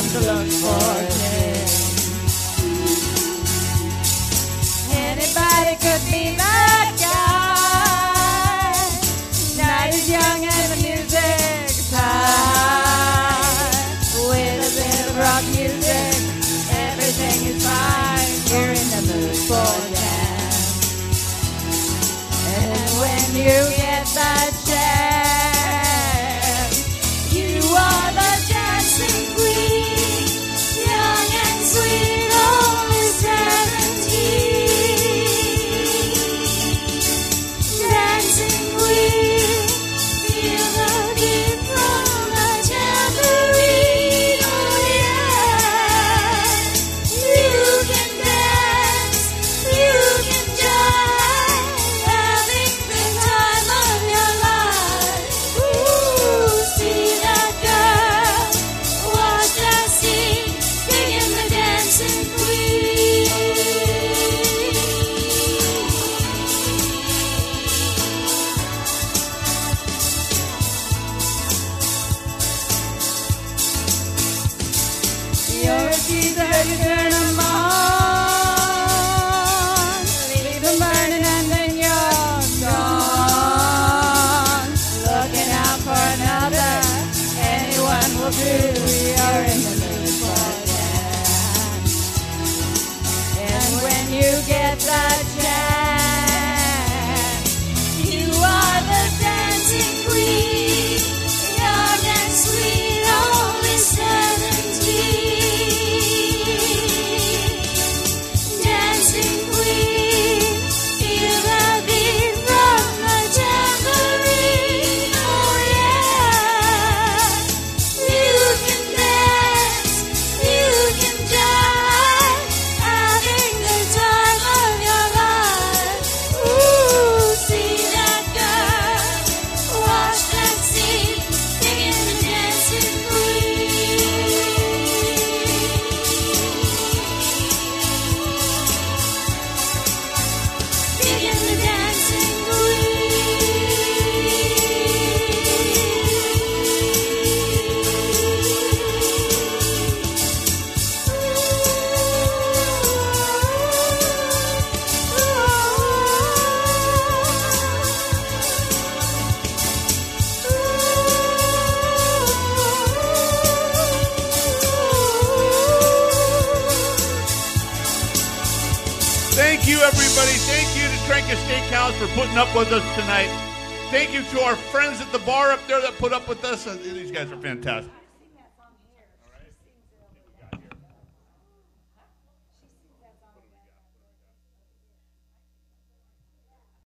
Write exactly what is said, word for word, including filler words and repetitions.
to look for change. Anybody could be that guy. Night is young and the music's high. With a bit of rock music, everything is fine. You're in the mood for dance. And when you get that chance, you are the dancing queen, young and sweet, only seventeen. Dancing queen, feel the beat from the tambourine, oh yeah. You can dance, you can jive, having the time of your life. Ooh, see that girl, watch that scene, digging the dancing queen. You're a teaser, you turn 'em on, leave 'em burning and then you're gone. Looking out for another, anyone will do. You're in the mood for dance. And when you get that chance, you are the dancing queen, young and sweet, only seventeen. Dancing queen, feel the beat from the tambourine, oh yeah. You can dance, you can jive, having the time of your life. Ooh, see that girl, watch that scene, digging the dancing queen. Digging the dancing Thank you, everybody. Thank you to Trenca Steakhouse for putting up with us tonight. Thank you to our friends at the bar up there that put up with us. These guys are fantastic.